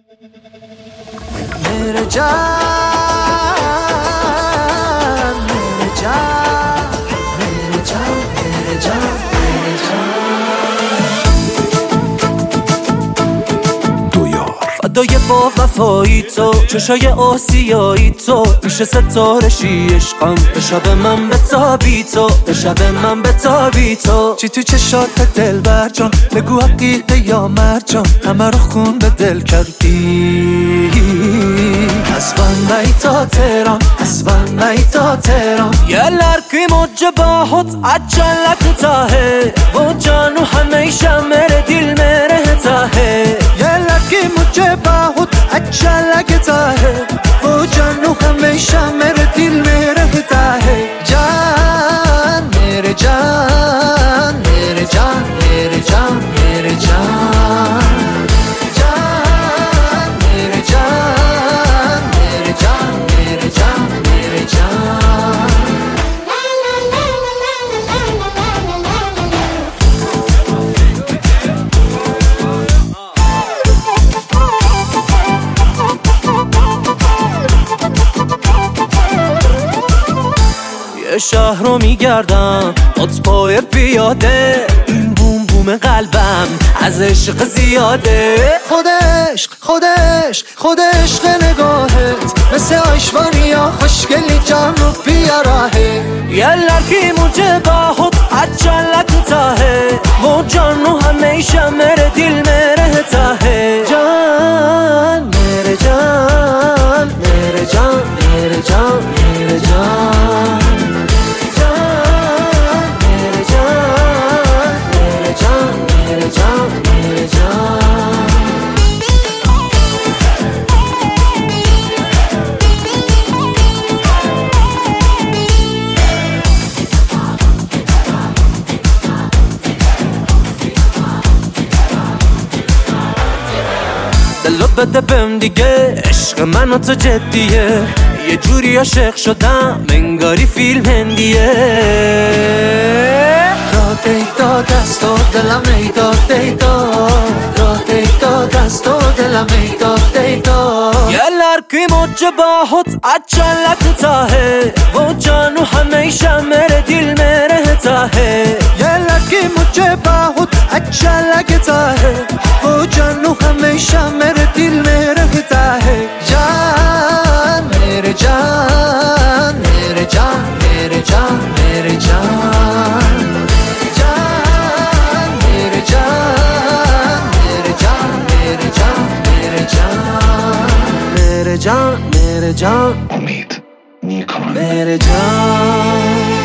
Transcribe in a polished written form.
मेरे जान मेरे जान मेरे जान मेरे जान मेरे जान دو یار فدای با وفایی تو چشای آسیایی تو میشه ستاره شی عشقم به شب من بتابی تو به شب من بتابی تو چی تو چشات دل بر جان بگو حقیقه یا مرجان همه رو خون به دل کردی اسبان تا تهران اسبان تا تهران yerler ki mucbahat acalak ta hai wo janu hamesha mere dil mein rehta hai yerler ki mucbahat acalak ta hai wo janu hamesha mere dil mein rehta hai jaan mere jaan mere jaan mere jaan mere jaan یه شهر رو میگردم پای پیاده این بوم بوم قلبم از عشق زیاده خود عشق نگاهت مثل آشوانیا خوشگلی جان رو بیاره yerler ki mujhe bahut अच्छा लगता है वो जानू हमेशा मेरे दिल में रहता है जान मेरे जान मेरे जान मेरे जान मेरे जान دلو بده بهم دیگه عشق من و تو جدیه یه جوری عاشق شدم انگاری فیلم هندیه راه دیتا دست و دلم ایداد دیتا راه دیتا دست و دلم ایداد دیتا yerler ki mucbahat अच्छा लगता है वो जानू हमेशा मेरे दिल में रहता है yerler ki mucbahat अच्छा लगता है वो जानू हमेशा मेरे दिल में रहता है जान मेरे जान मेरे जान मेरे जान मेरे जान जान मेरे जान मेरे जान मेरे जान मेरे जान मेरे जान मेरे जान امید نیکان मेरे जान